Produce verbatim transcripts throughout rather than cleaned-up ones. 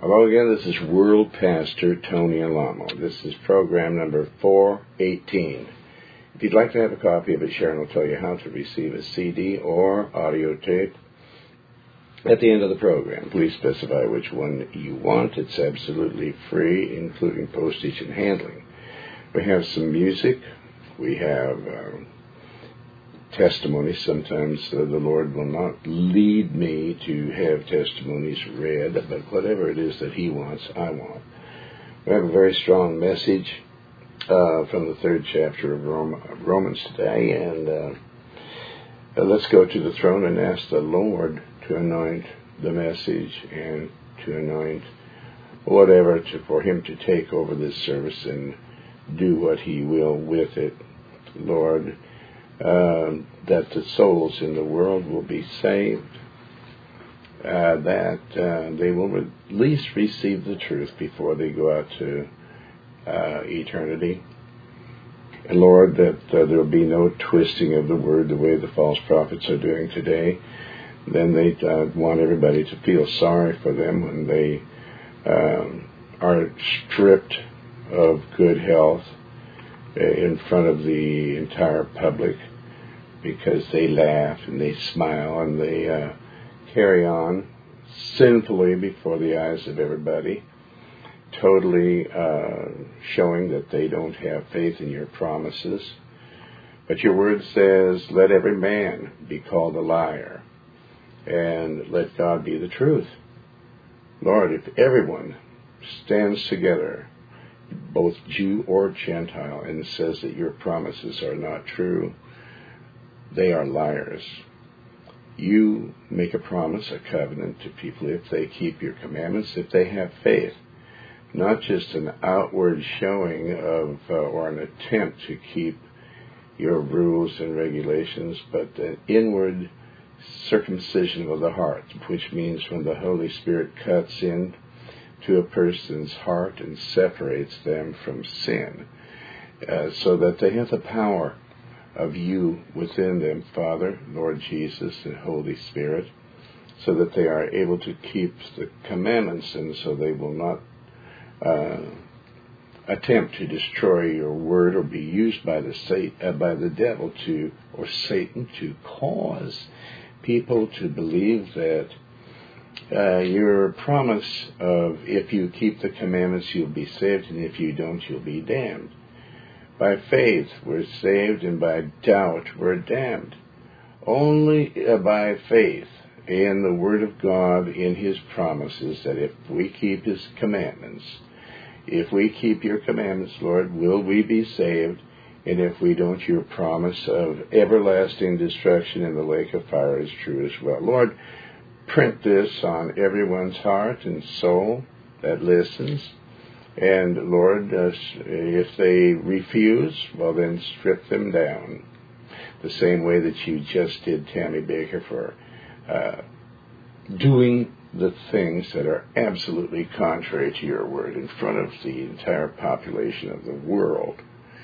Hello again, this is World Pastor Tony Alamo. This is program number four eighteen. If you'd like to have a copy of it, Sharon will tell you how to receive a C D or audio tape at the end of the program. Please specify which one you want. It's absolutely free, including postage and handling. We have some music. We have uh, testimonies. Sometimes uh, the Lord will not lead me to have testimonies read, but whatever it is that He wants, I want. We have a very strong message uh, from the third chapter of Rome, Romans today, and uh, uh, let's go to the throne and ask the Lord to anoint the message and to anoint whatever to, for Him to take over this service and do what He will with it. Lord, Uh, that the souls in the world will be saved, uh, that uh, they will at least receive the truth before they go out to uh, eternity. And Lord, that uh, there will be no twisting of the word the way the false prophets are doing today. Then they uh, want everybody to feel sorry for them when they um, are stripped of good health in front of the entire public, because they laugh and they smile and they uh, carry on sinfully before the eyes of everybody, totally uh, showing that they don't have faith in your promises. But your word says, let every man be called a liar, and let God be the truth. Lord, if everyone stands together, both Jew or Gentile, and says that your promises are not true, they are liars. You make a promise, a covenant to people if they keep your commandments, if they have faith, not just an outward showing of uh, or an attempt to keep your rules and regulations, but an inward circumcision of the heart, which means when the Holy Spirit cuts in to a person's heart and separates them from sin, uh, so that they have the power of you within them, Father, Lord Jesus, and Holy Spirit, so that they are able to keep the commandments, and so they will not uh, attempt to destroy your word or be used by the sat- uh, by the devil to or Satan to cause people to believe that Uh, your promise of if you keep the commandments you'll be saved, and if you don't you'll be damned. By faith we're saved, and by doubt we're damned. Only uh, by faith in the Word of God, in His promises, that if we keep His commandments, if we keep your commandments, Lord, will we be saved, and if we don't, your promise of everlasting destruction in the lake of fire is true as well. Lord, print this on everyone's heart and soul that listens. And Lord, uh, if they refuse, well then strip them down. The same way that you just did Tammy Baker for uh, doing the things that are absolutely contrary to your word in front of the entire population of the world.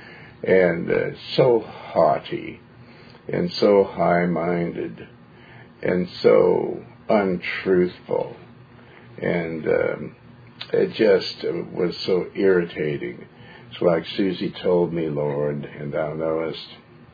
And uh, so haughty and so high-minded and so untruthful, and um, it just uh, was so irritating. It's like Susie told me, Lord, and thou knowest,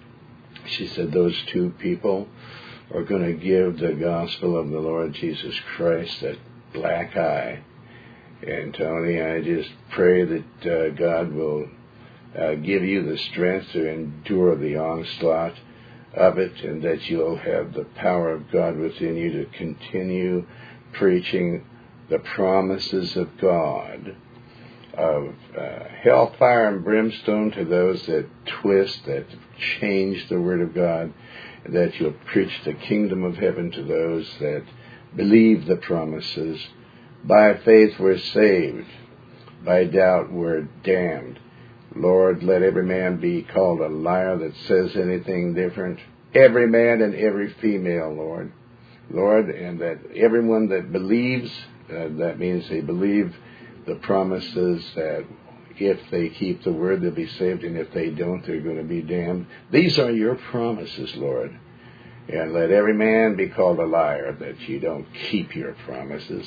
she said those two people are going to give the gospel of the Lord Jesus Christ a black eye. And Tony, I just pray that uh, God will uh, give you the strength to endure the onslaught of it, and that you'll have the power of God within you to continue preaching the promises of God, of uh, hellfire and brimstone to those that twist, that change the Word of God, that you'll preach the kingdom of heaven to those that believe the promises. By faith we're saved, by doubt we're damned. Lord, let every man be called a liar that says anything different. Every man and every female, Lord. Lord, and that everyone that believes, uh, that means they believe the promises that if they keep the word, they'll be saved, and if they don't, they're going to be damned. These are your promises, Lord. And let every man be called a liar that you don't keep your promises.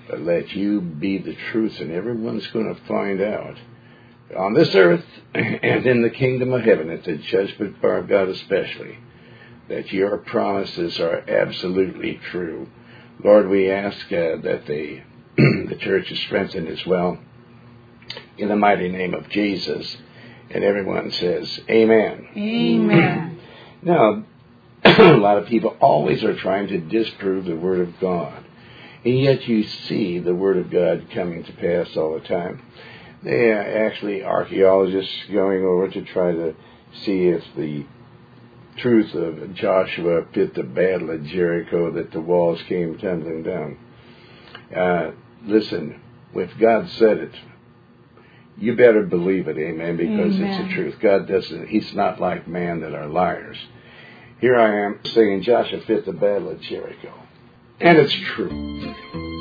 but let you be the truth, and everyone's going to find out on this earth and in the kingdom of heaven, at the judgment bar of God especially, that your promises are absolutely true. Lord, we ask uh, that the, the church is strengthened as well, in the mighty name of Jesus. And everyone says, Amen. Amen. Now, a lot of people always are trying to disprove the Word of God. And yet you see the Word of God coming to pass all the time. They are actually archaeologists going over to try to see if the truth of Joshua fit the battle of Jericho, that the walls came tumbling down. Uh, listen, if God said it, you better believe it, amen, because Amen. It's the truth. God doesn't, He's not like man that are liars. Here I am saying Joshua fit the battle of Jericho. And it's true.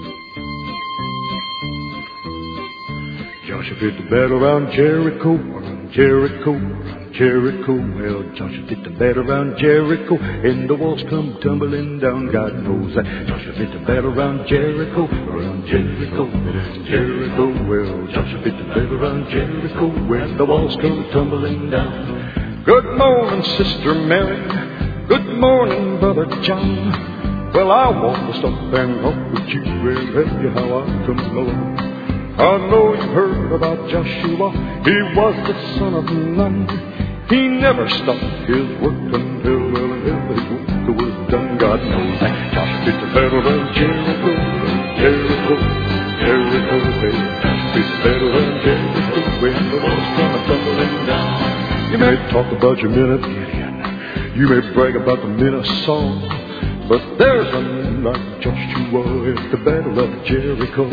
Joshua fit the battle around Jericho, around Jericho, around Jericho. Well, Joshua fit the battle around Jericho, and the walls come tumbling down. God knows that. Joshua fit the battle around Jericho, around Jericho, around Jericho. Well, Joshua fit the battle around Jericho, when the walls come tumbling down. Good morning, Sister Mary. Good morning, Brother John. Well, I want to stop and talk with you and tell you how I come along. I know you've heard about Joshua. He was the son of Nun. He never stopped his work until, well, until his work was done. God knows that Joshua fit the battle around Jericho, Jericho, Jericho. Joshua fit the battle around Jericho, when the walls come tumbling down. You may talk about your men of Gideon. You may brag about the men of Saul. But there's none like Joshua at the battle of Jericho.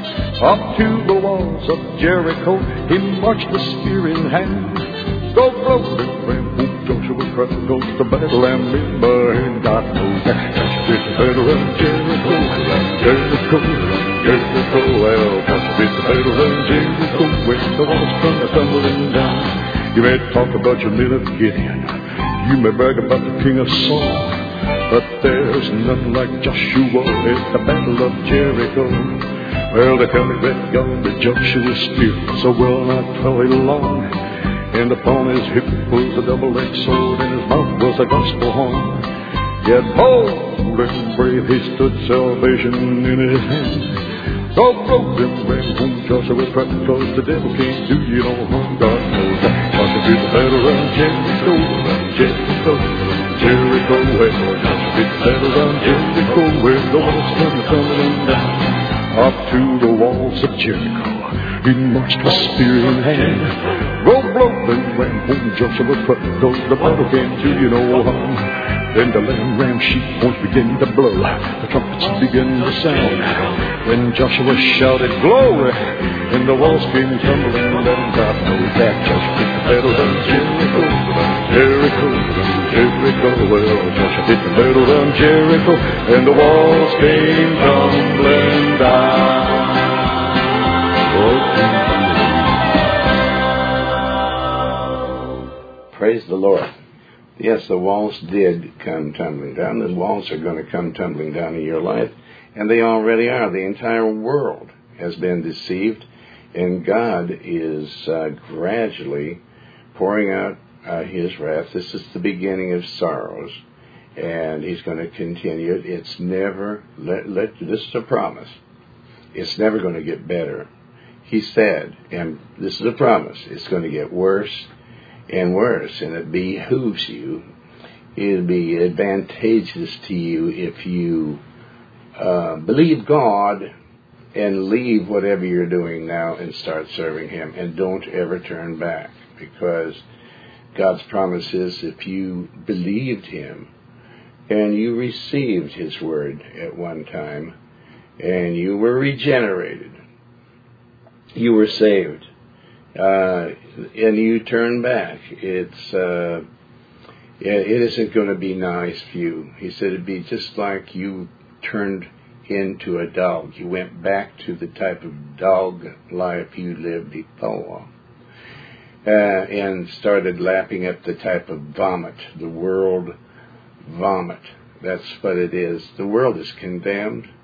Up to the walls of Jericho, he marched the spear in hand. Go blow and ram, oh, Joshua cried, goes the battle and in my hand. God knows that Joshua fit the battle of Jericho, Jericho, Jericho. Well, Joshua fit the battle of Jericho, when the walls come tumbling down. You may talk about your men of Gideon. You may brag about the king of Saul. But there's nothing like Joshua at the battle of Jericho. Well, they tell me that God, that Joshua's spear so well not twelve long, and upon his hip was a double-edged sword, and his mouth was a gospel horn. Yet bold and brave he stood, salvation in his hand. God broke them ran home, Joshua cried, because the devil can't do you no harm. God knows that Joshua fit the battle around Jericho, around Jericho, Jericho. Well, Joshua fit the battle around Jericho, where the walls come tumbling down. Up to the walls of Jericho, he marched with spear in hand. Go blow and ram home, Joshua cried, because the battle can't do you no harm. Then the lamb ram sheep horns began to blow, the trumpets began to sound. When Joshua shouted glory, and the walls came tumbling down. God knows that Joshua fit the battle of Jericho, Jericho, Jericho. Well, Joshua fit the battle of Jericho, and the walls came tumbling down. Praise the Lord. Yes, the walls did come tumbling down. The walls are going to come tumbling down in your life, and they already are. The entire world has been deceived, and God is uh, gradually pouring out uh, His wrath. This is the beginning of sorrows, and He's going to continue it. It's never, let, let, this is a promise. It's never going to get better. He said, and this is a promise, it's going to get worse and worse, and it behooves you, it'll be advantageous to you if you uh, believe God and leave whatever you're doing now and start serving Him, and don't ever turn back, because God's promise is if you believed Him and you received His word at one time and you were regenerated, you were saved, Uh, and you turn back, it's uh, it isn't going to be nice for you. He said it'd be just like you turned into a dog. You went back to the type of dog life you lived before, uh, and started lapping up the type of vomit, the world vomit. That's what it is. The world is condemned.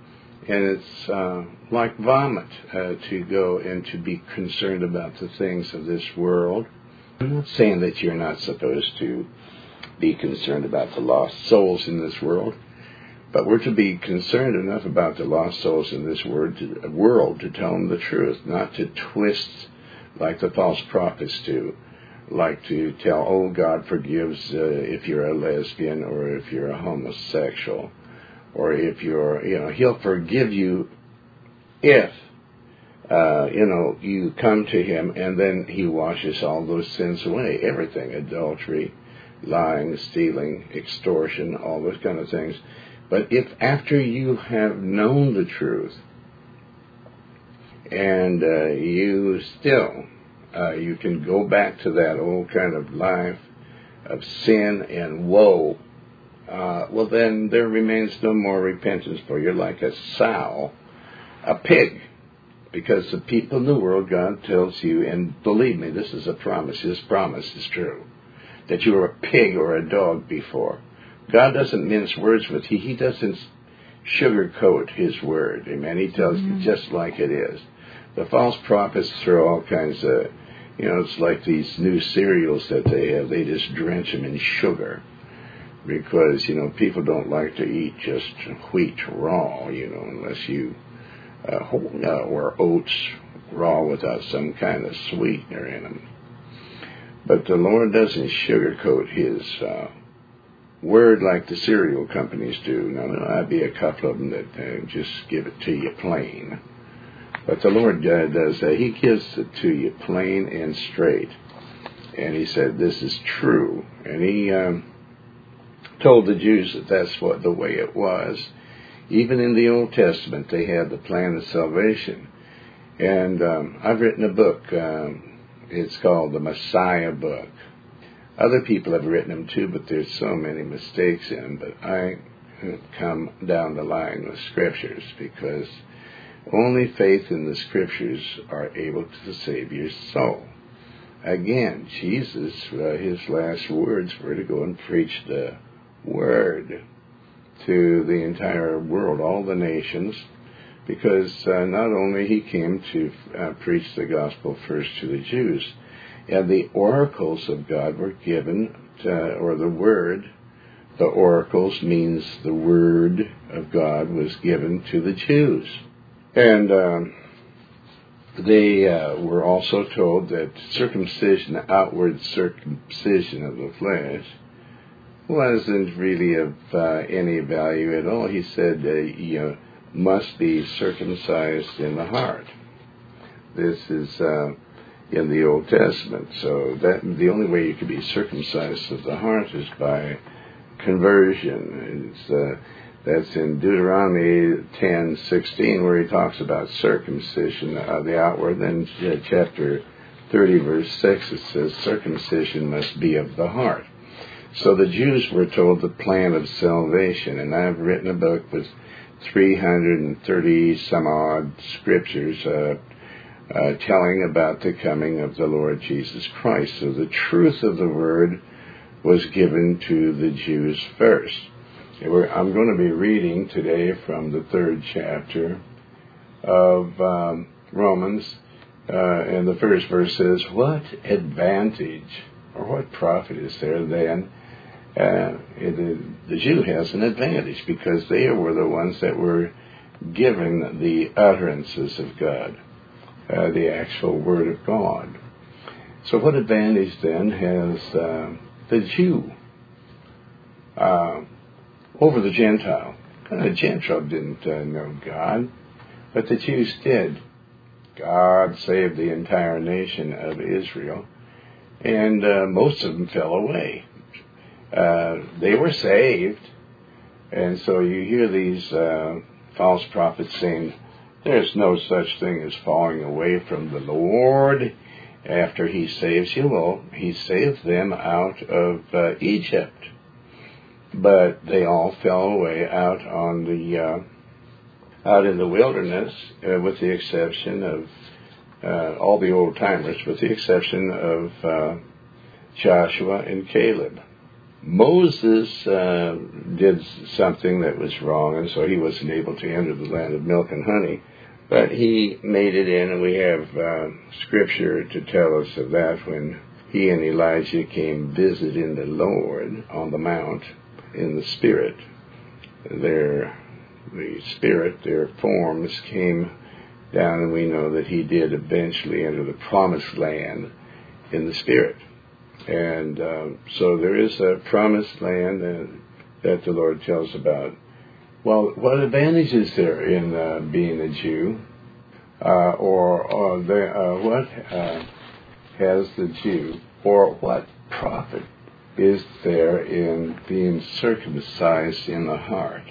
And it's uh, like vomit uh, to go and to be concerned about the things of this world. I'm not saying that you're not supposed to be concerned about the lost souls in this world, but we're to be concerned enough about the lost souls in this world to, world to tell them the truth, not to twist like the false prophets do, like to tell, oh, God forgives uh, if you're a lesbian or if you're a homosexual, or if you're, you know, he'll forgive you if, uh, you know, you come to him, and then he washes all those sins away, everything, adultery, lying, stealing, extortion, all those kind of things. But if after you have known the truth, and uh, you still, uh, you can go back to that old kind of life of sin and woe, uh, well then there remains no more repentance for you. You're like a sow, a pig, because the people in the world, God tells you, and believe me, this is a promise, his promise is true, that you were a pig or a dog before. God doesn't mince words with you. He doesn't sugarcoat his word. Amen. He tells mm-hmm. you just like it is. The false prophets throw all kinds of, you know, it's like these new cereals that they have. They just drench them in sugar because, you know, people don't like to eat just wheat raw, you know, unless you, uh, or oats raw without some kind of sweetener in them. But the Lord doesn't sugarcoat his uh, word like the cereal companies do. Now, there might be a couple of them that uh, just give it to you plain. But the Lord uh, does that. He gives it to you plain and straight. And he said, this is true. And he um, told the Jews that that's what the way it was. Even in the Old Testament, they had the plan of salvation. And um, I've written a book. Um, it's called the Messiah book. Other people have written them too, but there's so many mistakes in them. But I come down the line with scriptures because only faith in the scriptures are able to save your soul. Again, Jesus, uh, his last words were to go and preach the word to the entire world, all the nations, because uh, not only he came to uh, preach the gospel first to the Jews, and the oracles of God were given, to, or the word, the oracles means the word of God was given to the Jews. And um, they uh, were also told that circumcision, outward circumcision of the flesh, wasn't really of uh, any value at all. He said uh, you must be circumcised in the heart. This is uh, in the Old Testament. So that the only way you can be circumcised of the heart is by conversion. It's, uh, that's in Deuteronomy ten sixteen, where he talks about circumcision of the outward. Then uh, chapter thirty, verse six, it says circumcision must be of the heart. So the Jews were told the plan of salvation, and I've written a book with three hundred thirty some odd scriptures uh, uh, telling about the coming of the Lord Jesus Christ. So the truth of the word was given to the Jews first. I'm going to be reading today from the third chapter of um, Romans, uh, and the first verse says, what advantage or what profit is there then? Uh, the, the Jew has an advantage because they were the ones that were given the utterances of God, uh, the actual Word of God. So what advantage then has uh, the Jew uh, over the Gentile? The Gentile didn't uh, know God, but the Jews did. God saved the entire nation of Israel, and uh, most of them fell away. Uh, they were saved, and so you hear these uh, false prophets saying, there's no such thing as falling away from the Lord after he saves you. Well, he saved them out of uh, Egypt, but they all fell away out on the uh, out in the wilderness, uh, with the exception of uh, all the old timers, with the exception of uh, Joshua and Caleb. Moses uh, did something that was wrong, and so he wasn't able to enter the land of milk and honey. But he made it in, and we have uh, scripture to tell us of that when he and Elijah came visiting the Lord on the mount in the Spirit. Their, the Spirit, their forms came down, and we know that he did eventually enter the promised land in the Spirit. And um, so there is a promised land that, that the Lord tells about. Well, what advantage is there in uh, being a Jew? Uh, or or the, uh, what uh, has the Jew, or what profit is there in being circumcised in the heart?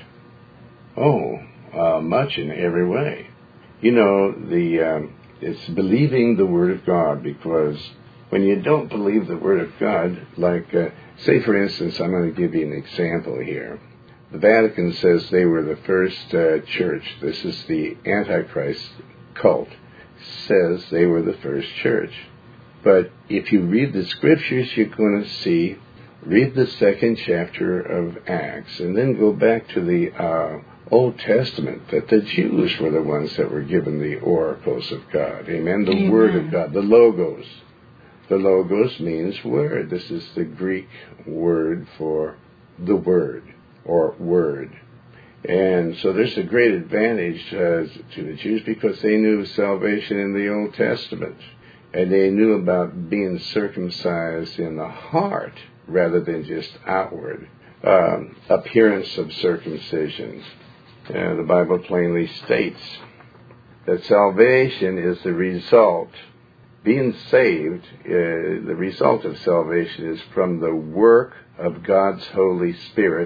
Oh, uh, much in every way. You know, the um, it's believing the Word of God, because when you don't believe the Word of God, like, uh, say for instance, I'm going to give you an example here. The Vatican says they were the first uh, church. This is the Antichrist cult. Says they were the first church. But if you read the scriptures, you're going to see, read the second chapter of Acts, and then go back to the uh, Old Testament, that the Jews were the ones that were given the oracles of God. Amen? The Amen. Word of God, the Logos. The Logos means word. This is the Greek word for the Word, or word. And so there's a great advantage uh, to the Jews, because they knew salvation in the Old Testament. And they knew about being circumcised in the heart rather than just outward um, appearance of circumcision. Uh, the Bible plainly states that salvation is the result. Being saved, uh, the result of salvation is from the work of God's Holy Spirit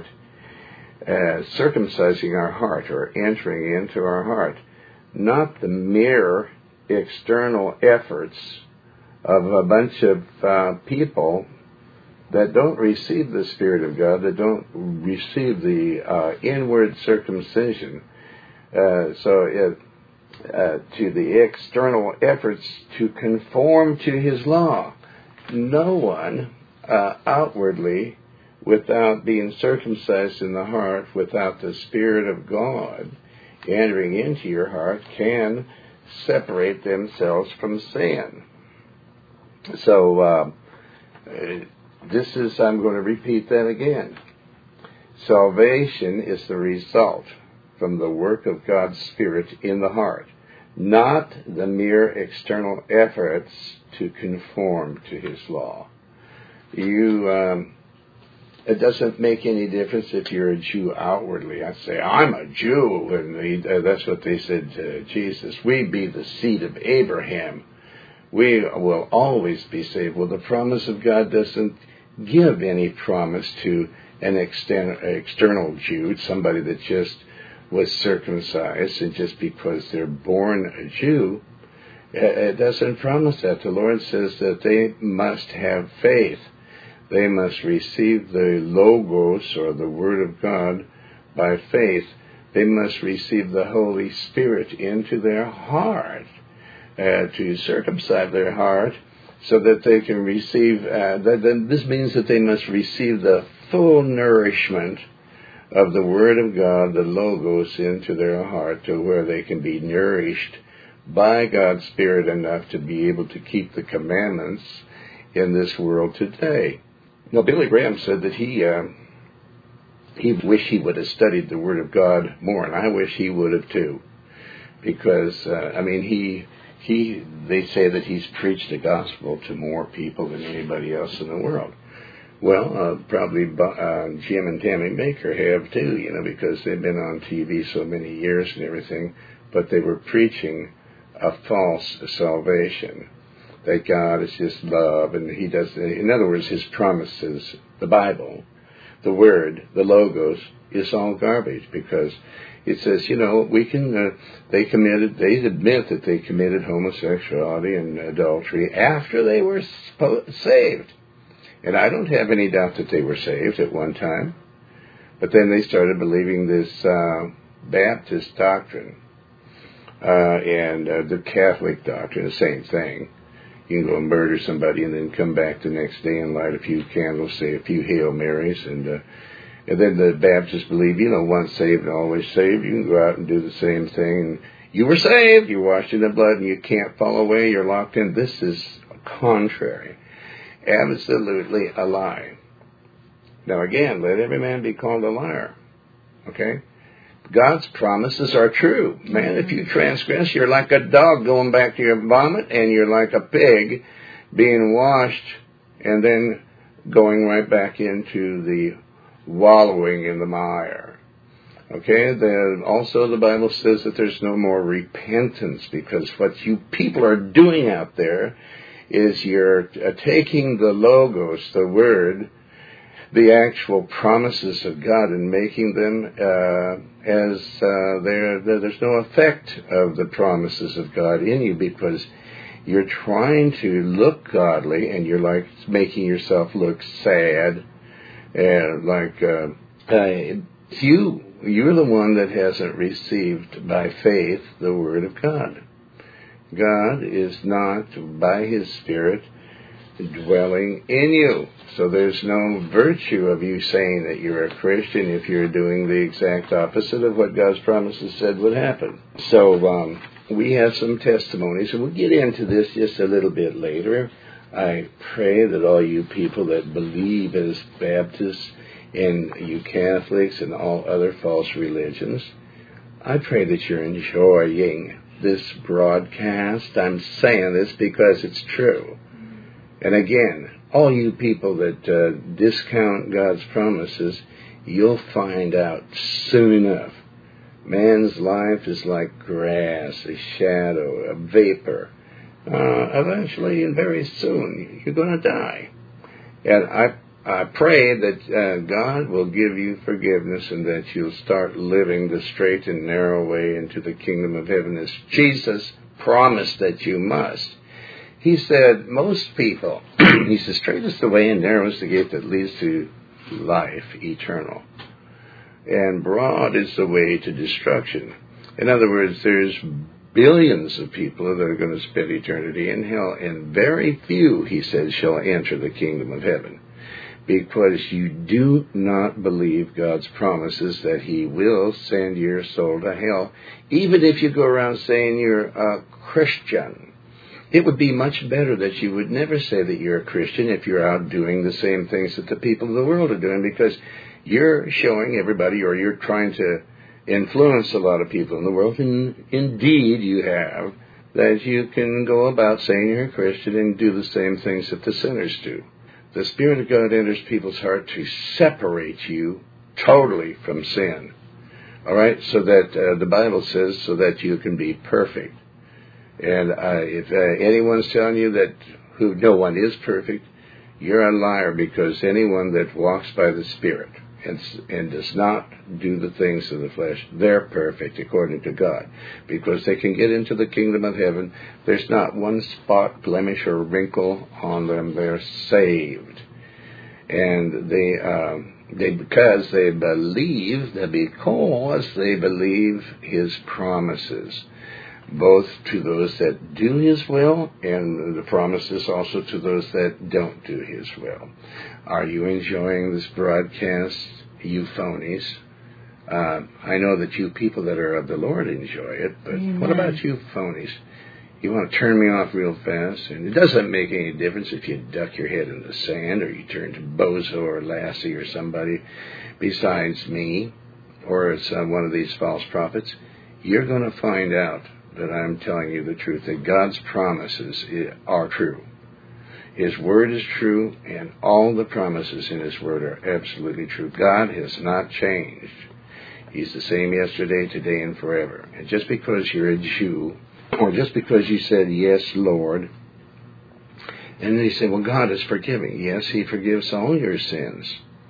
uh, circumcising our heart, or entering into our heart, not the mere external efforts of a bunch of uh, people that don't receive the Spirit of God, that don't receive the uh, inward circumcision. Uh, so it, uh, to the external efforts to conform to His law. No one uh, outwardly, without being circumcised in the heart, without the Spirit of God entering into your heart, can separate themselves from sin. So uh, this is, I'm going to repeat that again. Salvation is the result from the work of God's Spirit in the heart, not the mere external efforts to conform to His law. You, um, it doesn't make any difference if you're a Jew outwardly. I say, I'm a Jew, and he, uh, that's what they said to Jesus. We be the seed of Abraham. We will always be saved. Well, the promise of God doesn't give any promise to an extern- external Jew, somebody that just was circumcised, and just because they're born a Jew, it doesn't promise that. The Lord says that they must have faith. They must receive the Logos, or the Word of God, by faith. They must receive the Holy Spirit into their heart, uh, to circumcise their heart, so that they can receive, uh, that, that this means that they must receive the full nourishment of the Word of God, the Logos, into their heart, to where they can be nourished by God's Spirit enough to be able to keep the commandments in this world today. Now, Billy Graham said that he uh, he wished he would have studied the Word of God more, and I wish he would have too, because uh, I mean he he they say that he's preached the gospel to more people than anybody else in the world. Well, uh, probably uh, Jim and Tammy Baker have too, you know, because they've been on T V so many years and everything, but they were preaching a false salvation, that God is just love, and He does, in other words, His promises, the Bible, the Word, the Logos, is all garbage, because it says, you know, we can, uh, they committed, they admit that they committed homosexuality and adultery after they were spo- saved. And I don't have any doubt that they were saved at one time. But then they started believing this uh, Baptist doctrine uh, and uh, the Catholic doctrine, the same thing. You can go and murder somebody and then come back the next day and light a few candles, say a few Hail Marys, and uh, and then the Baptists believe, you know, once saved, always saved. You can go out and do the same thing. And you were saved, you're washed in the blood, and you can't fall away, you're locked in. This is contrary. Absolutely a lie. Now again, let every man be called a liar. Okay? God's promises are true. Man, if you transgress, you're like a dog going back to your vomit, and you're like a pig being washed and then going right back into the wallowing in the mire. Okay? Then also the Bible says that there's no more repentance, because what you people are doing out there is you're uh, taking the logos, the word, the actual promises of God, and making them uh, as uh, there. There's no effect of the promises of God in you, because you're trying to look godly, and you're like making yourself look sad, and like uh, uh, you. You're the one that hasn't received by faith the Word of God. God is not, by His Spirit, dwelling in you. So there's no virtue of you saying that you're a Christian if you're doing the exact opposite of what God's promises said would happen. So um, we have some testimonies, and we'll get into this just a little bit later. I pray that all you people that believe as Baptists and you Catholics and all other false religions, I pray that you're enjoying this broadcast. I'm saying this because it's true. And again, all you people that uh, discount God's promises, you'll find out soon enough. Man's life is like grass, a shadow, a vapor. Uh, eventually and very soon, you're going to die. And I I pray that uh, God will give you forgiveness, and that you'll start living the straight and narrow way into the kingdom of heaven, as Jesus promised that you must. He said, most people, he says, straight is the way and narrow is the gate that leads to life eternal, and broad is the way to destruction. In other words, there's billions of people that are going to spend eternity in hell, and very few, he says, shall enter the kingdom of heaven. Because you do not believe God's promises that He will send your soul to hell, even if you go around saying you're a Christian. It would be much better that you would never say that you're a Christian if you're out doing the same things that the people of the world are doing, because you're showing everybody, or you're trying to influence a lot of people in the world, and indeed you have, that you can go about saying you're a Christian and do the same things that the sinners do. The Spirit of God enters people's heart to separate you totally from sin. All right? So that uh, the Bible says, so that you can be perfect. And uh, if uh, anyone's telling you that who no one is perfect, you're a liar, because anyone that walks by the Spirit and, and does not do the things of the flesh, they're perfect according to God. Because they can get into the kingdom of heaven. There's not one spot, blemish, or wrinkle on them. They're saved. And they, uh, they because they believe, that because they believe His promises, both to those that do His will, and the promises also to those that don't do His will. Are you enjoying this broadcast, you phonies? Uh, I know that you people that are of the Lord enjoy it, but Amen. What about you phonies? You want to turn me off real fast, and it doesn't make any difference if you duck your head in the sand, or you turn to Bozo or Lassie or somebody besides me, or it's uh, one of these false prophets. You're going to find out that I'm telling you the truth, that God's promises are true. His Word is true, and all the promises in His Word are absolutely true. God has not changed. He's the same yesterday, today, and forever. And just because you're a Jew, or just because you said, yes, Lord, and then you say, well, God is forgiving. Yes, He forgives all your sins.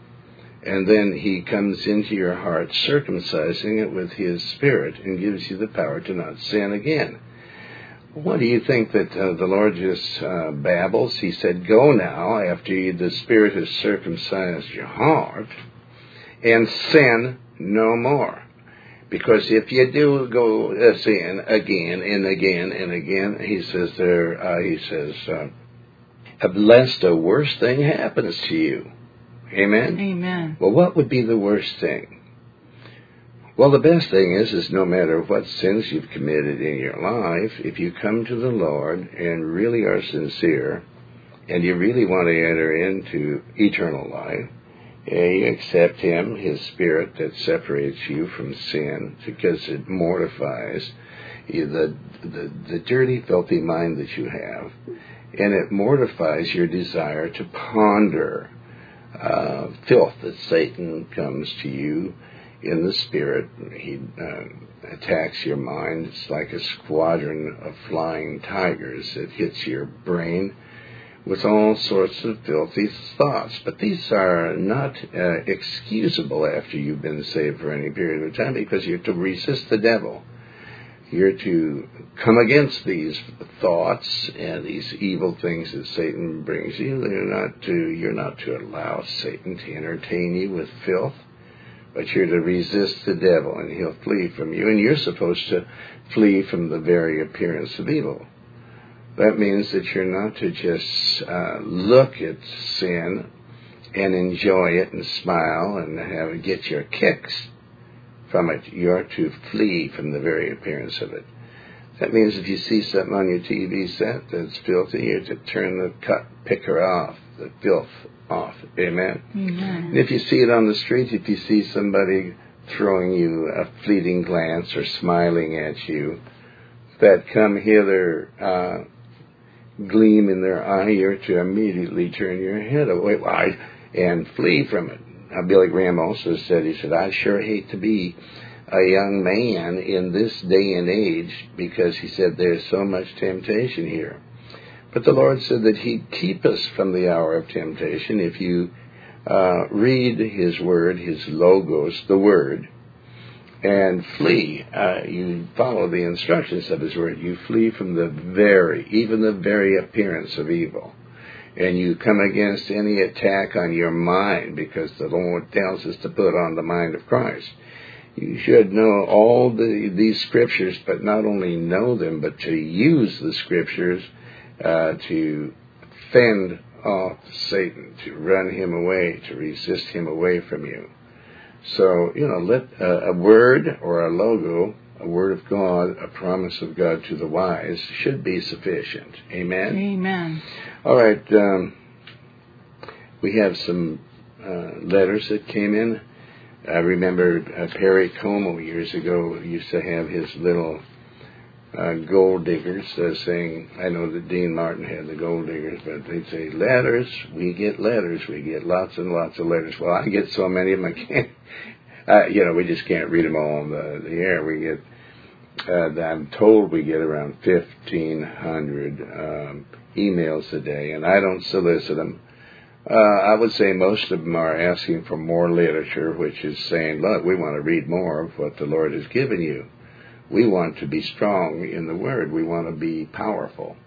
And then He comes into your heart, circumcising it with His Spirit, and gives you the power to not sin again. What do you think that uh, the Lord just uh, babbles? He said, go now, after you, the Spirit has circumcised your heart, and sin no more. Because if you do go uh, sin again and again and again, he says there, uh, he says, uh, unless the worst thing happens to you. Amen? Amen. Well, what would be the worst thing? Well, the best thing is, is no matter what sins you've committed in your life, if you come to the Lord and really are sincere, and you really want to enter into eternal life, and you accept Him, His Spirit that separates you from sin, because it mortifies you, the, the, the dirty, filthy mind that you have, and it mortifies your desire to ponder uh, filth that Satan comes to you in the Spirit. He uh, attacks your mind. It's like a squadron of flying tigers that hits your brain with all sorts of filthy thoughts. But these are not uh, excusable after you've been saved for any period of time, because you're to resist the devil. You're to come against these thoughts and these evil things that Satan brings you. You're not to, you're not to allow Satan to entertain you with filth, but you're to resist the devil, and he'll flee from you. And you're supposed to flee from the very appearance of evil. That means that you're not to just uh, look at sin and enjoy it and smile and have get your kicks from it. You're to flee from the very appearance of it. That means if you see something on your T V set that's filthy, you're to turn the cut picker off, the filth off. Amen? Amen. And if you see it on the street, if you see somebody throwing you a fleeting glance or smiling at you, that come hither uh, gleam in their eye, you're to immediately turn your head away and flee from it. Now, Billy Graham also said, he said, I sure hate to be a young man in this day and age, because he said there's so much temptation here. But the Lord said that He'd keep us from the hour of temptation if you uh, read His Word, His Logos, the Word, and flee. Uh, you follow the instructions of His Word. You flee from the very, even the very appearance of evil. And you come against any attack on your mind, because the Lord tells us to put on the mind of Christ. You should know all the, these scriptures, but not only know them, but to use the scriptures uh, to fend off Satan, to run him away, to resist him away from you. So, you know, let uh, a word or a logo, a word of God, a promise of God to the wise should be sufficient. Amen? Amen. All right. Um, we have some uh, letters that came in. I remember uh, Perry Como years ago used to have his little uh, gold diggers uh, saying, I know that Dean Martin had the gold diggers, but they'd say, letters, we get letters, we get lots and lots of letters. Well, I get so many of them, I can't, uh, you know, we just can't read them all on the, the air. We get, uh, I'm told we get around fifteen hundred um, emails a day, and I don't solicit them. Uh, I would say most of them are asking for more literature, which is saying, look, we want to read more of what the Lord has given you. We want to be strong in the Word. We want to be powerful.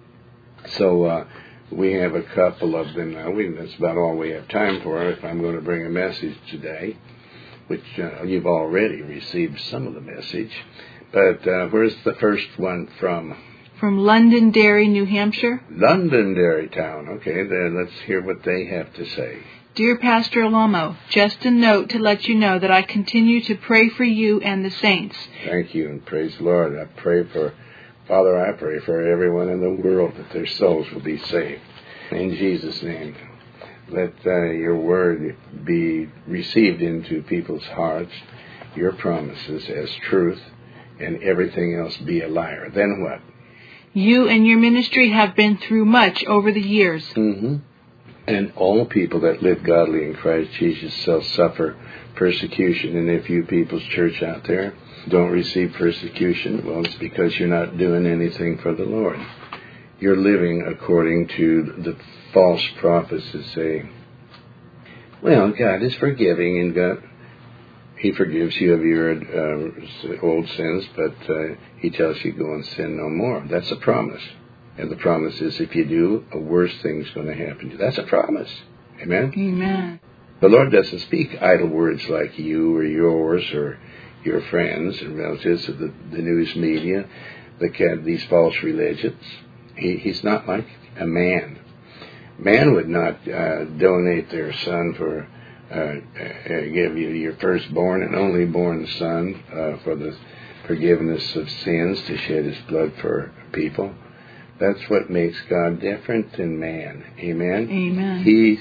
So uh, we have a couple of them now. We, that's about all we have time for if I'm going to bring a message today, which uh, you've already received some of the message. But uh, where's the first one from? From Londonderry, New Hampshire. Londonderry town. Okay, then let's hear what they have to say. Dear Pastor Alomo, just a note to let you know that I continue to pray for you and the saints. Thank you, and praise the Lord. I pray for, Father, I pray for everyone in the world that their souls will be saved. In Jesus' name, let uh, your word be received into people's hearts, your promises as truth, and everything else be a liar. Then what? You and your ministry have been through much over the years. Mm-hmm. And all people that live godly in Christ Jesus shall suffer persecution. And if you people's church out there don't receive persecution, well, it's because you're not doing anything for the Lord. You're living according to the false prophets that say, well, God is forgiving, and God, He forgives you of your uh, old sins, but uh, He tells you go and sin no more. That's a promise. And the promise is if you do, a worse thing's going to happen to you. That's a promise. Amen? Amen. The Lord doesn't speak idle words like you or yours or your friends and relatives of the, the news media, the these false religions. He, he's not like a man. Man would not uh, donate their son for, uh, uh, give you your firstborn and only born son uh, for the forgiveness of sins, to shed his blood for people. That's what makes God different than man. Amen? Amen. He's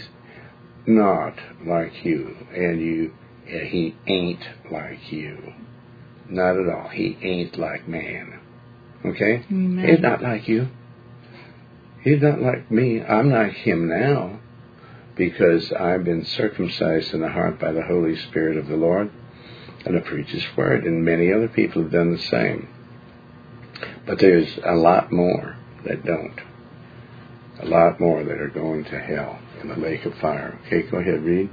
not like you, and you, uh, he ain't like you. Not at all. He ain't like man. Okay? Amen. He's not like you. He's not like me. I'm like him now, because I've been circumcised in the heart by the Holy Spirit of the Lord, and I preach His Word, and many other people have done the same. But there's a lot more that don't. A lot more that are going to hell in the lake of fire. Okay, go ahead, read.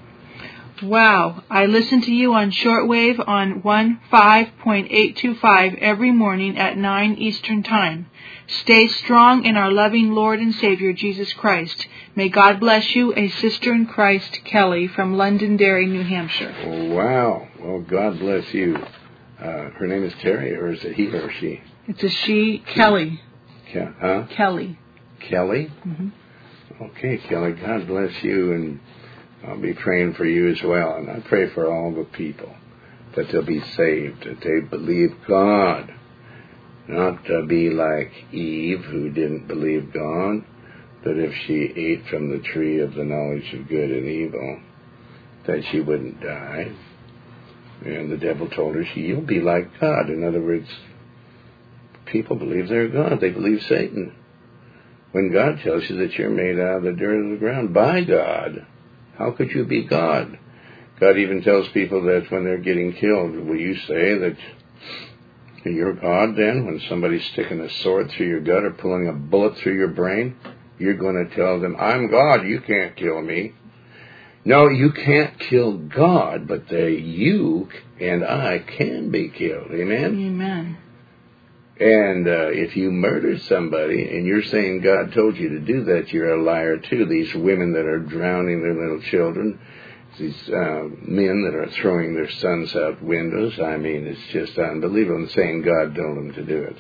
Wow. I listen to you on shortwave on one five point eight two five every morning at nine Eastern Time. Stay strong in our loving Lord and Savior, Jesus Christ. May God bless you, a sister in Christ, Kelly, from Londonderry, New Hampshire. Oh, wow. Well, God bless you. Uh, her name is Terry, or is it he or she? It's a she, Kelly. Ke- huh? Kelly. Kelly? Mm-hmm. Okay, Kelly, God bless you, and I'll be praying for you as well. And I pray for all the people, that they'll be saved, that they believe God. Not to be like Eve, who didn't believe God, that if she ate from the tree of the knowledge of good and evil, that she wouldn't die. And the devil told her, you'll be like God. In other words, people believe they're God. They believe Satan. When God tells you that you're made out of the dirt of the ground by God, how could you be God? God even tells people that when they're getting killed, will you say that you're God then? When somebody's sticking a sword through your gut or pulling a bullet through your brain, you're going to tell them, I'm God, you can't kill me. No, you can't kill God, but they, you and I can be killed. Amen? Amen. And uh, if you murder somebody and you're saying God told you to do that, you're a liar too. These women that are drowning their little children, these uh, men that are throwing their sons out windows, I mean, it's just unbelievable. And saying God told them to do it.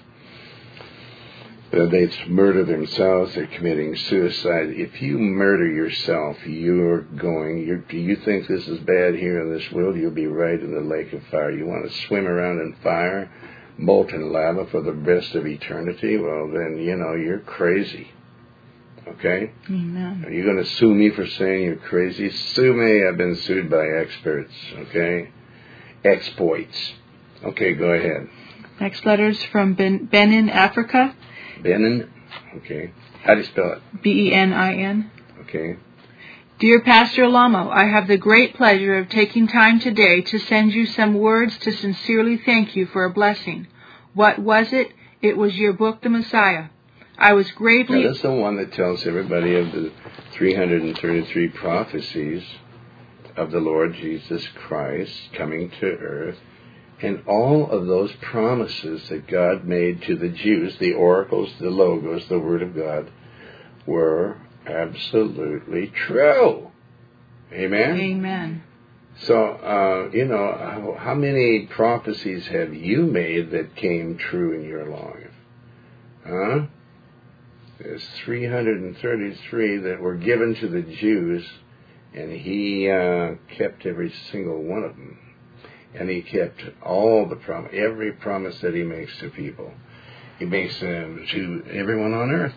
Uh, they murder themselves. They're committing suicide. If you murder yourself, you're going, you're, do you think this is bad here in this world? You'll be right in the lake of fire. You want to swim around in fire, molten lava for the rest of eternity? Well, then, you know, you're crazy. Okay? Amen. Are you going to sue me for saying you're crazy? Sue me. I've been sued by experts. Okay? Exploits. Okay, go ahead. Next letter's from ben- Benin, Africa. Benin? Okay. How do you spell it? B E N I N. Okay. Dear Pastor Alamo, I have the great pleasure of taking time today to send you some words to sincerely thank you for a blessing. What was it? It was your book, The Messiah. I was gravely... Now, that's the one that tells everybody of the three hundred thirty-three prophecies of the Lord Jesus Christ coming to earth, and all of those promises that God made to the Jews, the oracles, the logos, the Word of God, were absolutely true. Amen? Amen. So, uh, you know, how, how many prophecies have you made that came true in your life? Huh? There's three hundred thirty-three that were given to the Jews, and he uh, kept every single one of them. And he kept all the promise, every promise that he makes to people. He makes them to everyone on earth.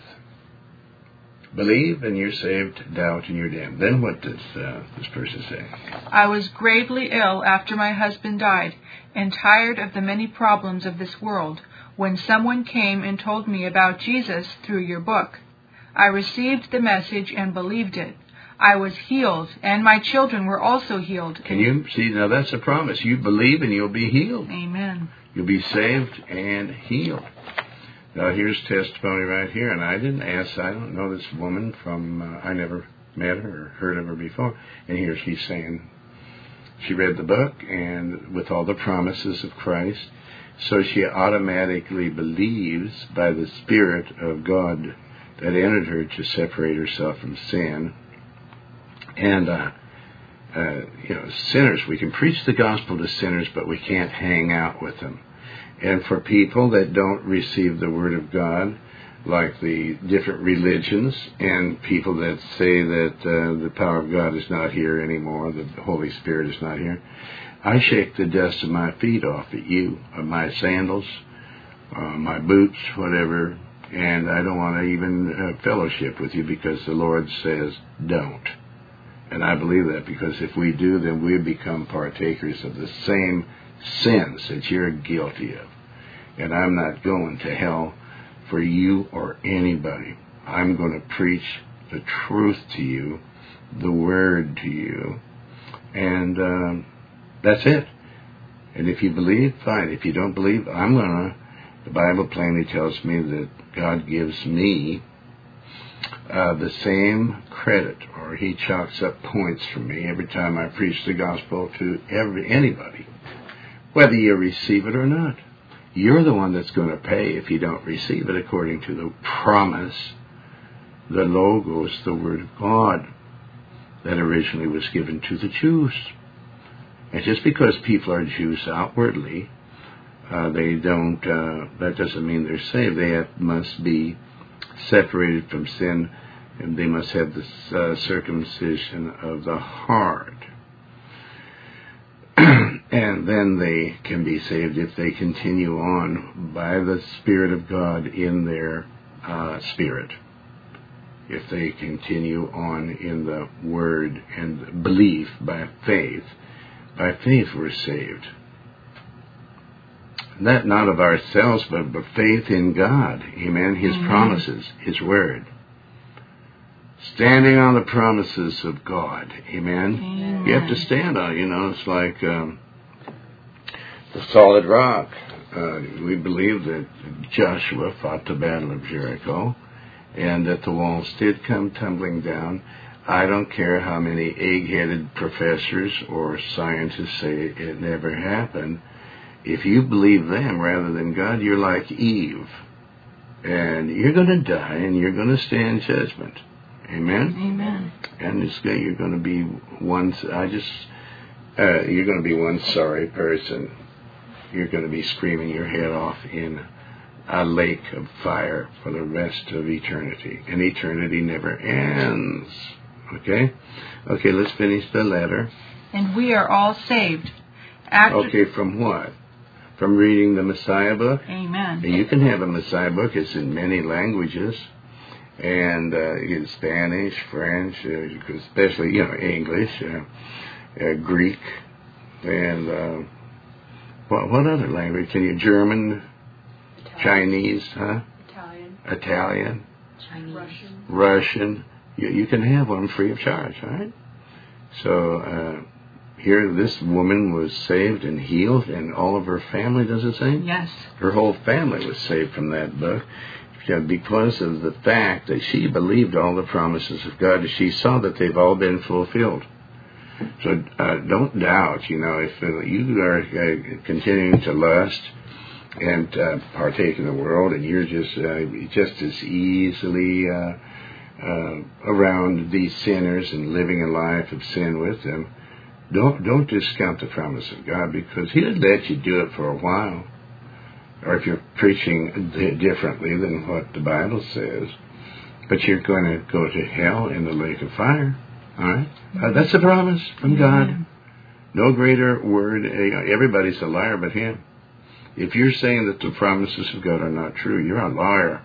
Believe and you're saved, doubt and you're damned. Then what does uh, this person say? I was gravely ill after my husband died and tired of the many problems of this world when someone came and told me about Jesus through your book. I received the message and believed it. I was healed, and my children were also healed. Can you see? Now that's a promise. You believe and you'll be healed. Amen. You'll be saved and healed. Now here's testimony right here, and I didn't ask, I don't know this woman from, uh, I never met her or heard of her before, and here she's saying she read the book and with all the promises of Christ, so she automatically believes by the Spirit of God that entered her to separate herself from sin. And uh, uh, you know, sinners. We can preach the gospel to sinners, but we can't hang out with them. And for people that don't receive the Word of God, like the different religions and people that say that uh, the power of God is not here anymore, the Holy Spirit is not here, I shake the dust of my feet off at you, of my sandals, uh, my boots, whatever, and I don't want to even uh, fellowship with you because the Lord says don't. And I believe that because if we do, then we become partakers of the same sins that you're guilty of. And I'm not going to hell for you or anybody. I'm going to preach the truth to you, the Word to you, and um, that's it. And if you believe, fine. If you don't believe, I'm going to. The Bible plainly tells me that God gives me uh, the same credit, or He chalks up points for me every time I preach the gospel to every anybody, whether you receive it or not. You're the one that's going to pay if you don't receive it according to the promise, the Logos, the Word of God that originally was given to the Jews. And just because people are Jews outwardly, uh, they don't, uh, that doesn't mean they're saved. They have, must be separated from sin, and they must have the uh, circumcision of the heart. And then they can be saved if they continue on by the Spirit of God in their uh, spirit. If they continue on in the Word and belief by faith. By faith we're saved. That not of ourselves, but by faith in God. Amen. His mm-hmm. promises, His Word. Standing on the promises of God. Amen. Amen. You have to stand on it. You know, it's like um, the solid rock. Uh, we believe that Joshua fought the battle of Jericho and that the walls did come tumbling down. I don't care how many egg-headed professors or scientists say it never happened. If you believe them rather than God, you're like Eve. And you're going to die and you're going to stand judgment. Amen? Amen. And it's, you're going to be one, I just, uh, you're going to be one sorry person. You're going to be screaming your head off in a lake of fire for the rest of eternity. And eternity never ends. Okay? Okay, let's finish the letter. And we are all saved. After okay, from what? From reading the Messiah book? Amen. And you can have a Messiah book. It's in many languages. And uh, in Spanish, French, uh, especially, you know, English, uh, uh, Greek, and uh, what, what other language? Can you? German, Italian. Chinese, huh? Italian. Italian. Chinese. Russian. Russian. You, you can have one free of charge, all right? So uh, here this woman was saved and healed, and all of her family, does it say? Yes. Her whole family was saved from that book. Because of the fact that she believed all the promises of God, she saw that they've all been fulfilled. So uh, don't doubt, you know, if uh, you are uh, continuing to lust and uh, partake in the world, and you're just uh, just as easily uh, uh, around these sinners and living a life of sin with them, don't don't discount the promise of God, because He'll let you do it for a while. Or if you're preaching differently than what the Bible says, but you're going to go to hell in the lake of fire. All right? Uh, that's a promise from God. No greater word. Everybody's a liar but Him. If you're saying that the promises of God are not true, you're a liar.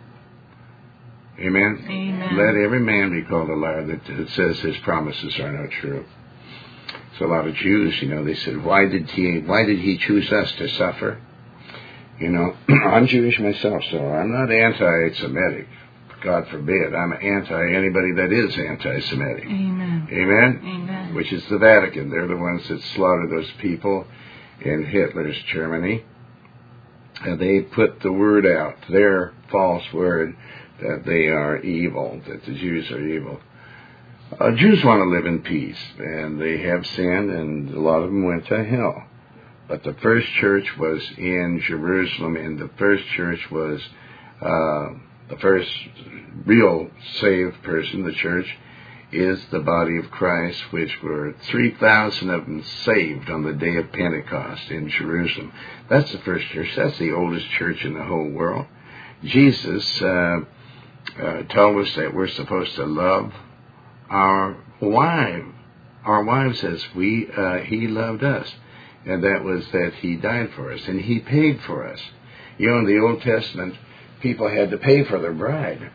Amen? Amen. Let every man be called a liar that says his promises are not true. So a lot of Jews, you know, they said, why did he, why did he choose us to suffer? You know, I'm Jewish myself, so I'm not anti-Semitic. God forbid. I'm anti-anybody that is anti-Semitic. Amen. Amen? Amen. Which is the Vatican. They're the ones that slaughtered those people in Hitler's Germany. And they put the word out, their false word, that they are evil, that the Jews are evil. Uh, Jews want to live in peace, and they have sinned, and a lot of them went to hell. But the first church was in Jerusalem, and the first church was uh, the first real saved person, the church, is the body of Christ, which were three thousand of them saved on the day of Pentecost in Jerusalem. That's the first church. That's the oldest church in the whole world. Jesus uh, uh, told us that we're supposed to love our wife, our wives as we uh, He loved us, and that was that He died for us and He paid for us. You know, in the Old Testament, people had to pay for their bride.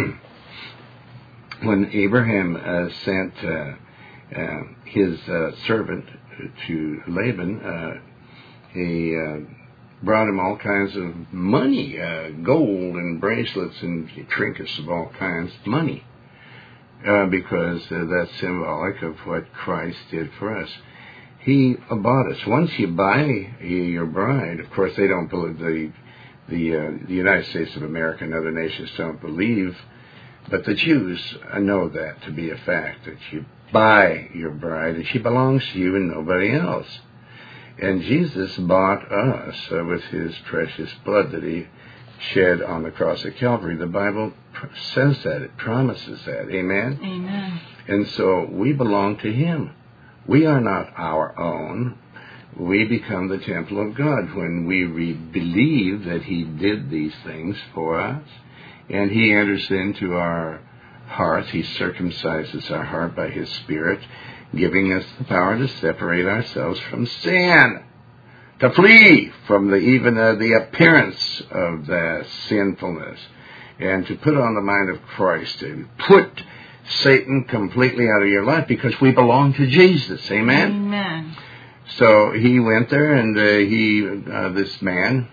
When Abraham uh, sent uh, uh, his uh, servant to Laban, uh, he uh, brought him all kinds of money, uh, gold and bracelets and trinkets of all kinds, money, uh, because uh, that's symbolic of what Christ did for us. He bought us. Once you buy your bride, of course, they don't believe the the uh, the United States of America and other nations don't believe. But the Jews know that to be a fact, that you buy your bride and she belongs to you and nobody else. And Jesus bought us uh, with His precious blood that He shed on the cross of Calvary. The Bible pr- says that. It promises that. Amen? Amen. And so we belong to Him. We are not our own. We become the temple of God when we re- believe that He did these things for us. And He enters into our hearts. He circumcises our heart by His Spirit, giving us the power to separate ourselves from sin, to flee from the even uh, the appearance of the sinfulness, and to put on the mind of Christ, to put Satan completely out of your life, because we belong to Jesus. Amen? Amen. So He went there, and uh, he, uh, this man,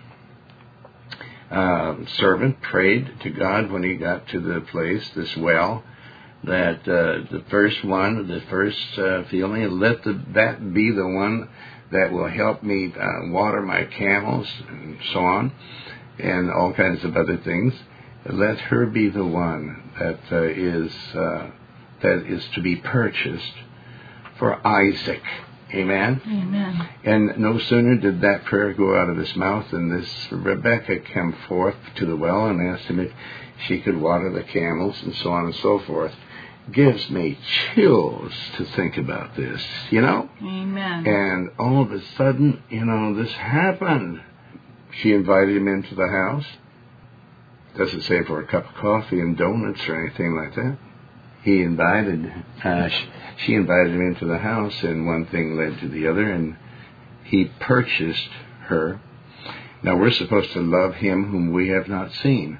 Uh, servant prayed to God when he got to the place, this well, that uh, the first one, the first uh, feeling, let the, that be the one that will help me uh, water my camels and so on, and all kinds of other things. Let her be the one that uh, is uh, that is to be purchased for Isaac. Amen? Amen. And no sooner did that prayer go out of his mouth than this Rebecca came forth to the well and asked him if she could water the camels and so on and so forth. Gives me chills to think about this, you know? Amen. And all of a sudden, you know, this happened. She invited him into the house. Doesn't say for a cup of coffee and donuts or anything like that. He invited, uh, she invited him into the house, and one thing led to the other, and he purchased her. Now, we're supposed to love him whom we have not seen.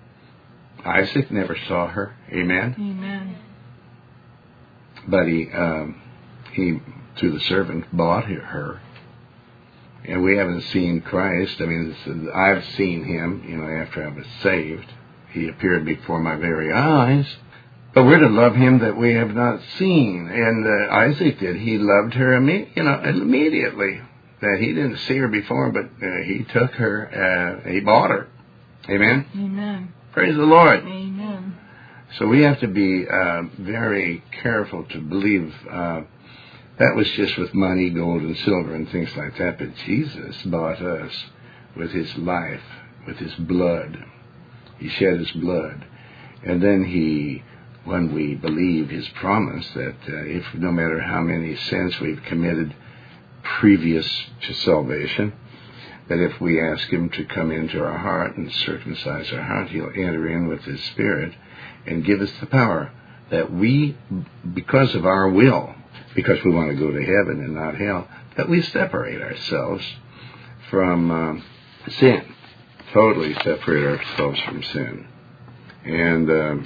Isaac never saw her. Amen? Amen. But he, um, he, through the servant, bought her. And we haven't seen Christ. I mean, this, I've seen him, you know, after I was saved. He appeared before my very eyes. But we're to love him that we have not seen. And uh, Isaac did. He loved her imme- you know, immediately. That he didn't see her before, but uh, he took her, uh, he bought her. Amen? Amen. Praise the Lord. Amen. So we have to be uh, very careful to believe uh, that was just with money, gold, and silver, and things like that. But Jesus bought us with his life, with his blood. He shed his blood. And then he, when we believe his promise that uh, if no matter how many sins we've committed previous to salvation, that if we ask him to come into our heart and circumcise our heart, he'll enter in with his Spirit and give us the power that we, because of our will, because we want to go to heaven and not hell, that we separate ourselves from um, sin, totally separate ourselves from sin. And um,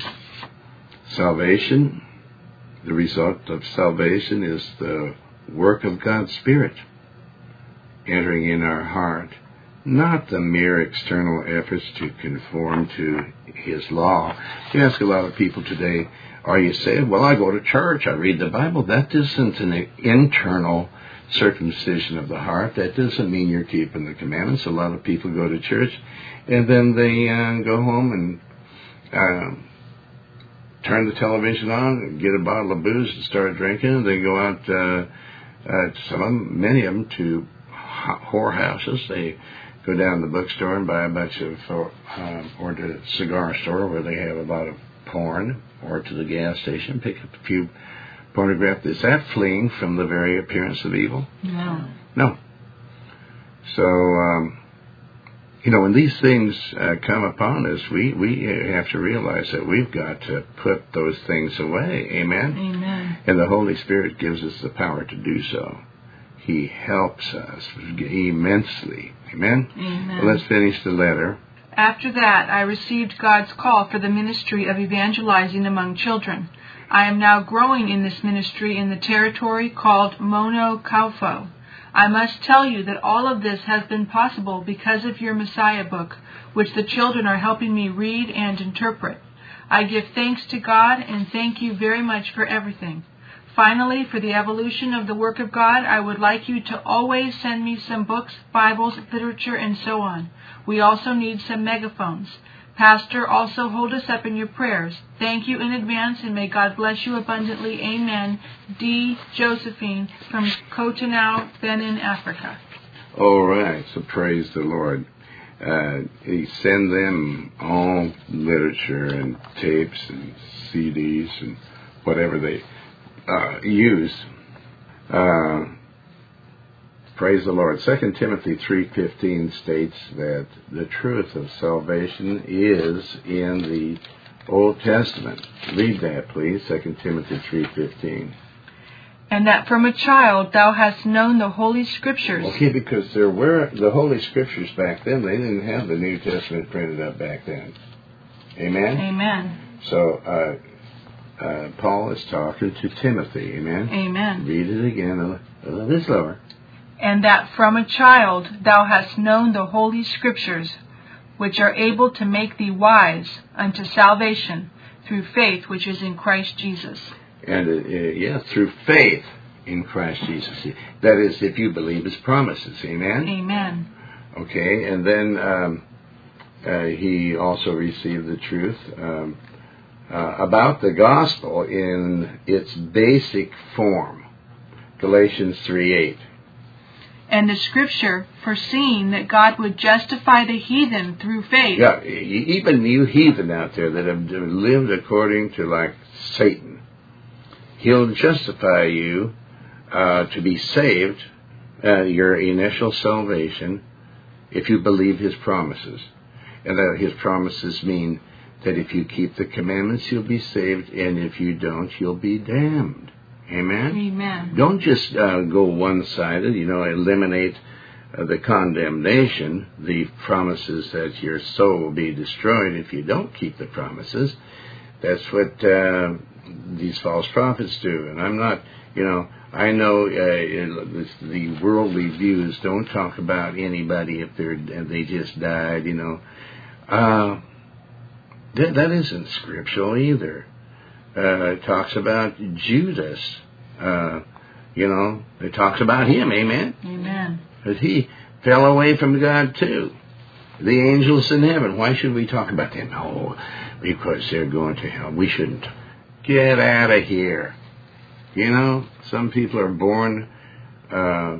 salvation, the result of salvation is the work of God's Spirit entering in our heart, not the mere external efforts to conform to his law. You ask a lot of people today, are you saved? Well, I go to church, I read the Bible. That isn't an internal circumcision of the heart. That doesn't mean you're keeping the commandments. A lot of people go to church and then they uh, go home and uh, turn the television on and get a bottle of booze and start drinking. They go out, uh, uh, some of them, many of them, to whorehouses. They go down to the bookstore and buy a bunch of, uh, or to a cigar store where they have a lot of porn or to the gas station, pick up a few pornograph. Is that fleeing from the very appearance of evil? No. No. So, um, you know, when these things uh, come upon us, we, we have to realize that we've got to put those things away. Amen? Amen. And the Holy Spirit gives us the power to do so. He helps us immensely. Amen? Amen. Well, let's finish the letter. After that, I received God's call for the ministry of evangelizing among children. I am now growing in this ministry in the territory called Mono Kaufo. I must tell you that all of this has been possible because of your Messiah book, which the children are helping me read and interpret. I give thanks to God and thank you very much for everything. Finally, for the evolution of the work of God, I would like you to always send me some books, Bibles, literature, and so on. We also need some megaphones. Pastor, also hold us up in your prayers. Thank you in advance, and may God bless you abundantly. Amen. D. Josephine from Cotonou, Benin, Africa. All right, so praise the Lord. Uh, he send them all literature and tapes and C Ds and whatever they uh, use. Uh, praise the Lord. Second Timothy three fifteen states that the truth of salvation is in the Old Testament. Read that, please. Second Timothy three fifteen. And that from a child thou hast known the Holy Scriptures. Okay, because there were the Holy Scriptures back then. They didn't have the New Testament printed up back then. Amen? Amen. So, uh, uh, Paul is talking to Timothy. Amen? Amen. Read it again a little bit slower. And that from a child thou hast known the Holy Scriptures, which are able to make thee wise unto salvation through faith which is in Christ Jesus. And, uh, yeah, through faith in Christ Jesus. That is, if you believe His promises. Amen? Amen. Okay, and then um, uh, he also received the truth um, uh, about the gospel in its basic form. Galatians three eight. And the Scripture, foreseeing that God would justify the heathen through faith. Yeah, even you heathen out there that have lived according to, like, Satan. He'll justify you uh, to be saved, uh, your initial salvation, if you believe His promises. And that His promises mean that if you keep the commandments, you'll be saved, and if you don't, you'll be damned. Amen? Amen. Don't just uh, go one-sided, you know, eliminate uh, the condemnation, the promises that your soul will be destroyed if you don't keep the promises. That's what uh, these false prophets do. And I'm not, you know, I know uh, the worldly views don't talk about anybody if they're they just died, you know. Uh, that, that isn't scriptural either. Uh, it talks about Judas. Uh, you know, it talks about him, amen? Amen. But he fell away from God too. The angels in heaven, why should we talk about them? Oh, because they're going to hell. We shouldn't. Get out of here. You know, some people are born uh,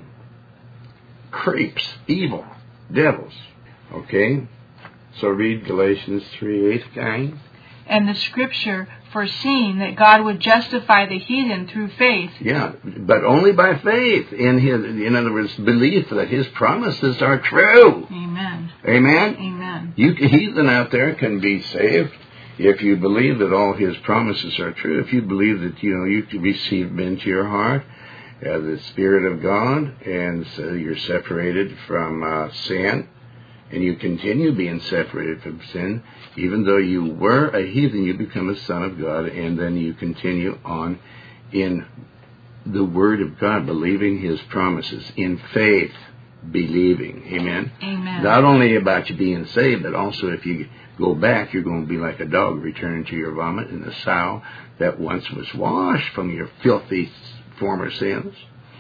creeps, evil, devils. Okay? So read Galatians three eight again. And the Scripture, foreseeing that God would justify the heathen through faith. Yeah, but only by faith. In his, in other words, belief that His promises are true. Amen. Amen? Amen. You heathen out there can be saved if you believe that all His promises are true. If you believe that, you know, you can receive them into your heart, uh, the Spirit of God, and so you're separated from uh, sin, and you continue being separated from sin, even though you were a heathen, you become a son of God, and then you continue on in the Word of God, believing His promises, in faith, believing. Amen? Amen. Not only about you being saved, but also if you go back, you're going to be like a dog returning to your vomit, and a sow that once was washed from your filthy former sins.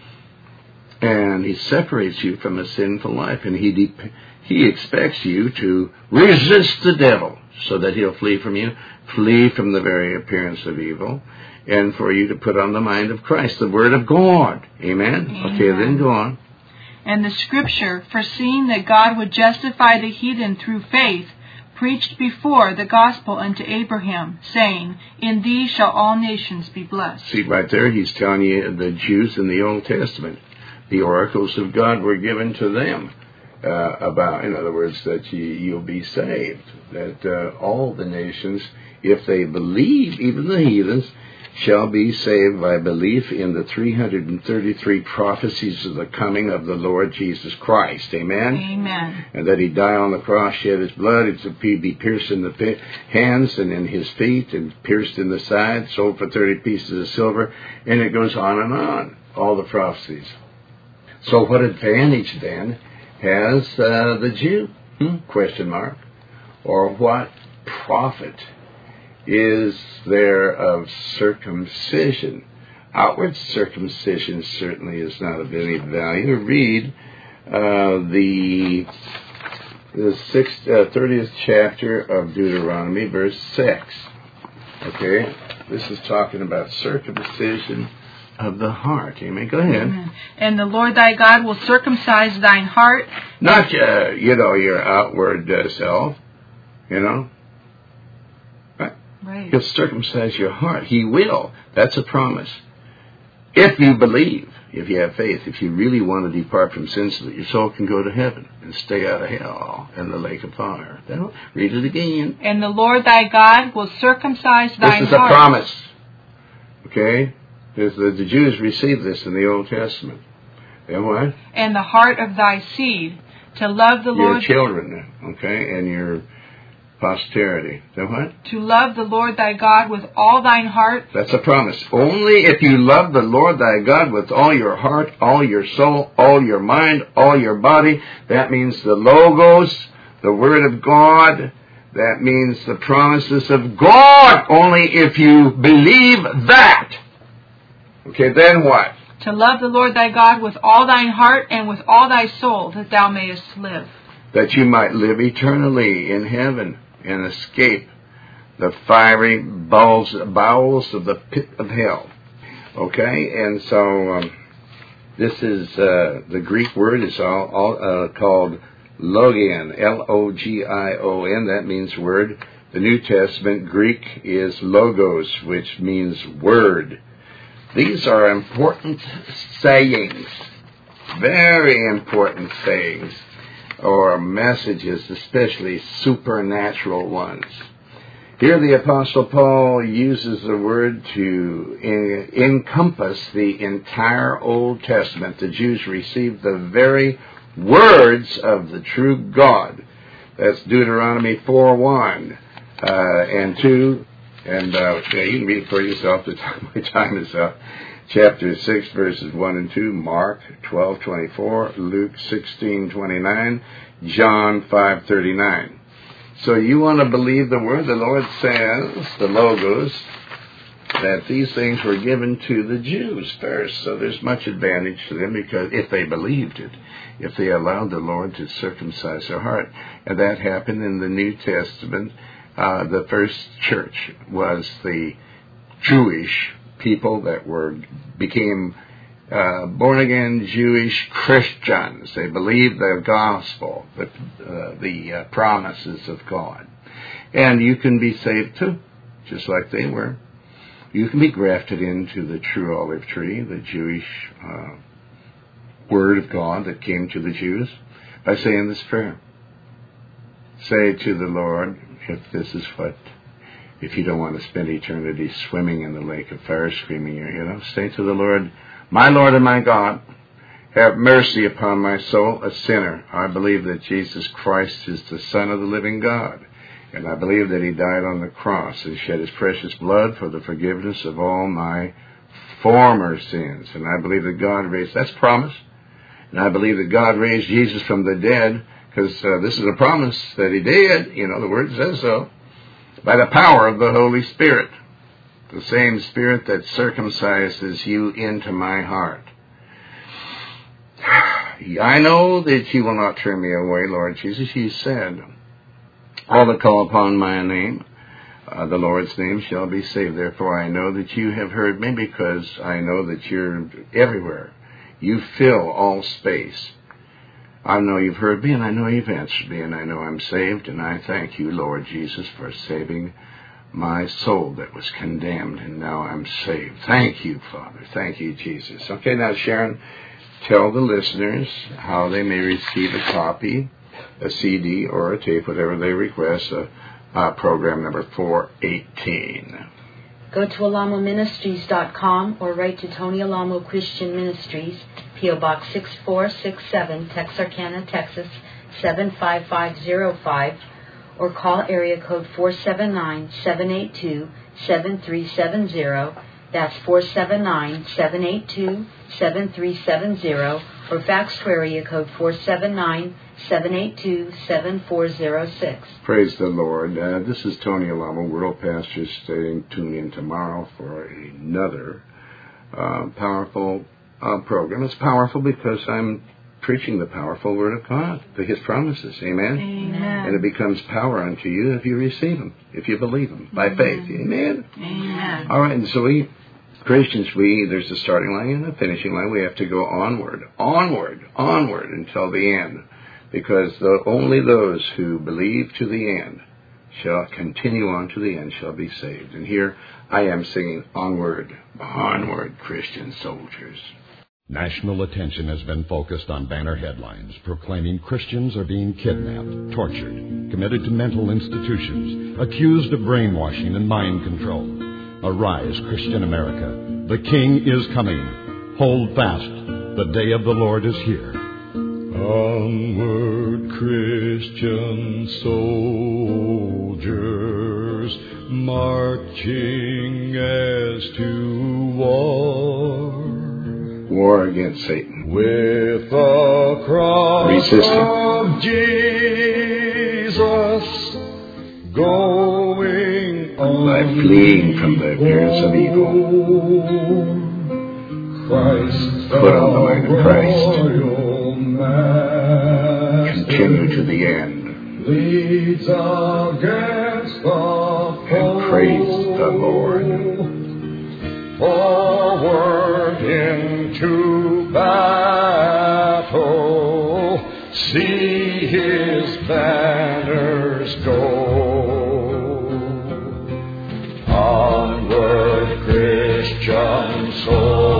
And He separates you from a sinful life, and He de- He expects you to resist the devil so that he'll flee from you, flee from the very appearance of evil, and for you to put on the mind of Christ, the Word of God. Amen? Amen. Okay, then go on. And the Scripture, foreseeing that God would justify the heathen through faith, preached before the gospel unto Abraham, saying, In thee shall all nations be blessed. See, right there, he's telling you the Jews in the Old Testament, the oracles of God were given to them uh, about, in other words, that you, you'll be saved, that uh, all the nations, if they believe, even the heathens, shall be saved by belief in the three hundred thirty-three prophecies of the coming of the Lord Jesus Christ. Amen? Amen. And that he died on the cross, shed his blood, to be pierced in the hands and in his feet, and pierced in the side, sold for thirty pieces of silver, and it goes on and on, all the prophecies. So what advantage, then, has uh, the Jew? Hmm? Question mark. Or what profit is there of circumcision? Outward circumcision certainly is not of any value. Read uh, the the sixth, uh, thirtieth chapter of Deuteronomy, verse six. Okay, this is talking about circumcision of the heart. Amen. Go ahead. Amen. And the Lord thy God will circumcise thine heart. Not, uh, you know, your outward uh, self, you know. Right. He'll circumcise your heart. He will. That's a promise. If you believe, if you have faith, if you really want to depart from sin so that your soul can go to heaven and stay out of hell and the lake of fire. Then read it again. And the Lord thy God will circumcise thine heart. This is a promise. Okay? There's the, the Jews received this in the Old Testament. And what? And the heart of thy seed, to love the your Lord. Your children, okay? And your posterity. Then what? To love the Lord thy God with all thine heart. That's a promise. Only if you love the Lord thy God with all your heart, all your soul, all your mind, all your body. That means the Logos, the Word of God. That means the promises of God. Only if you believe that. Okay, then what? To love the Lord thy God with all thine heart and with all thy soul, that thou mayest live. That you might live eternally in heaven and escape the fiery bowels, bowels of the pit of hell. Okay, and so um, this is uh, the Greek word is all, all uh, called logion, L O G I O N. That means word. The New Testament Greek is logos, which means word. These are important sayings, very important sayings, or messages, especially supernatural ones. Here the Apostle Paul uses the word to en- encompass the entire Old Testament. The Jews received the very words of the true God. That's Deuteronomy four one uh, and two. And uh, yeah, you can read it for yourself. The time, my time is up. Chapter six, verses one and two. Mark twelve twenty-four. Luke sixteen twenty-nine. John five thirty-nine. So you want to believe the word? The Lord says, the Logos, that these things were given to the Jews first. So there's much advantage to them because if they believed it, if they allowed the Lord to circumcise their heart. And that happened in the New Testament. Uh, the first church was the Jewish people that were became uh, born-again Jewish Christians. They believed the gospel, the, uh, the uh, promises of God. And you can be saved too, just like they were. You can be grafted into the true olive tree, the Jewish uh, word of God that came to the Jews, by saying this prayer. Say to the Lord, if this is what, if you don't want to spend eternity swimming in the lake of fire, screaming your head off, say to the Lord, my Lord and my God, have mercy upon my soul, a sinner. I believe that Jesus Christ is the Son of the living God, and I believe that he died on the cross and shed his precious blood for the forgiveness of all my former sins. And I believe that God raised, that's promise, and I believe that God raised Jesus from the dead, because uh, this is a promise that he did. You know, the Word says so. By the power of the Holy Spirit. The same Spirit that circumcises you into my heart. I know that you will not turn me away, Lord Jesus. You said, all that call upon my name, uh, the Lord's name, shall be saved. Therefore I know that you have heard me, because I know that you're everywhere. You fill all space. I know you've heard me, and I know you've answered me, and I know I'm saved, and I thank you, Lord Jesus, for saving my soul that was condemned, and now I'm saved. Thank you, Father. Thank you, Jesus. Okay, now, Sharon, tell the listeners how they may receive a copy, a C D, or a tape, whatever they request, uh, uh, program number four eighteen. Go to alamo ministries dot com or write to Tony Alamo Christian Ministries, P O Box six four six seven, Texarkana, Texas seven five five zero five, or call area code four seven nine, seven eight two, seven three seven zero. That's four seven nine, seven eight two, seven three seven zero, or fax to area code four seven nine, seven eight two, seven four zero six. Praise the Lord. Uh, this is Tony Alamo, World Pastor. Staying tuned in tomorrow for another uh, powerful uh, program. It's powerful because I'm preaching the powerful Word of God, His promises. Amen? Amen. And it becomes power unto you if you receive them, if you believe them, by Amen. faith. Amen? Amen. All right, and so we, Christians, we, there's a starting line and a finishing line. We have to go onward, onward, onward until the end. Because the, only those who believe to the end shall continue on to the end shall be saved. And here I am singing onward, onward, Christian soldiers. National attention has been focused on banner headlines proclaiming Christians are being kidnapped, tortured, committed to mental institutions, accused of brainwashing and mind control. Arise, Christian America. The King is coming. Hold fast. The day of the Lord is here. Onward, Christian soldiers, marching as to war. War against Satan. With the cross Resist him. of Jesus, going on. By fleeing from the appearance of evil. Christ, put on the mind of Christ. Continue to the end. Leads against the and praise the Lord. Forward into battle, see His banners go. Onward, Christian soul.